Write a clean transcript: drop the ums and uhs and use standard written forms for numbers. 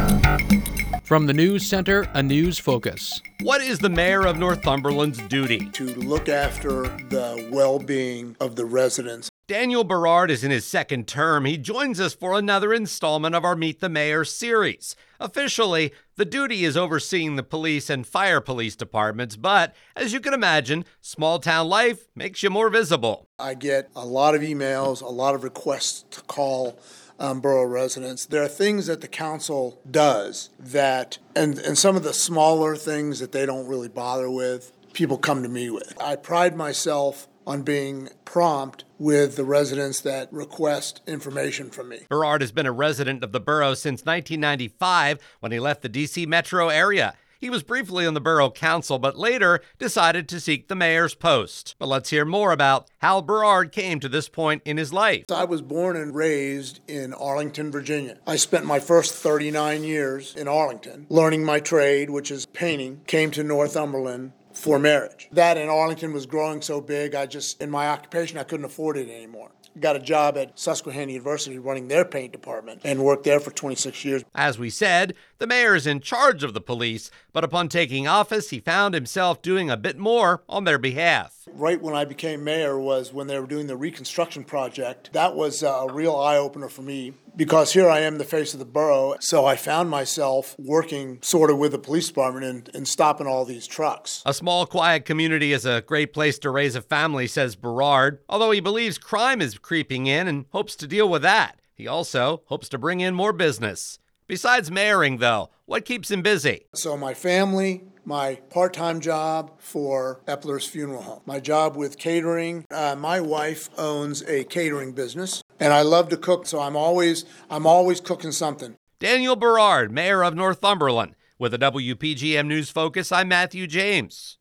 From the News Center, a news focus. What is the mayor of Northumberland's duty? To look after the well-being of the residents. Daniel Berard is in his second term. He joins us for another installment of our Meet the Mayor series. Officially, the duty is overseeing the police and fire police departments, but as you can imagine, small town life makes you more visible. I get a lot of emails, a lot of requests to call borough residents. There are things that the council does that, and some of the smaller things that they don't really bother with, people come to me with. I pride myself on being prompt with the residents that request information from me. Berard has been a resident of the borough since 1995 when he left the D.C. metro area. He was briefly on the borough council, but later decided to seek the mayor's post. But let's hear more about how Berard came to this point in his life. I was born and raised in Arlington, Virginia. I spent my first 39 years in Arlington, learning my trade, which is painting, came to Northumberland for marriage. That in Arlington was growing so big, in my occupation, I couldn't afford it anymore. Got a job at Susquehanna University running their paint department and worked there for 26 years. As we said, the mayor is in charge of the police, but upon taking office, he found himself doing a bit more on their behalf. Right when I became mayor was when they were doing the reconstruction project. That was a real eye-opener for me because here I am, the face of the borough. So I found myself working sort of with the police department and stopping all these trucks. A small, quiet community is a great place to raise a family, says Berard, although he believes crime is creeping in and hopes to deal with that. He also hopes to bring in more business. Besides mayoring, though, what keeps him busy? So my family, my part-time job for Epler's Funeral Home, my job with catering. My wife owns a catering business, and I love to cook, so I'm always cooking something. Daniel Berard, mayor of Northumberland. With a WPGM News Focus, I'm Matthew James.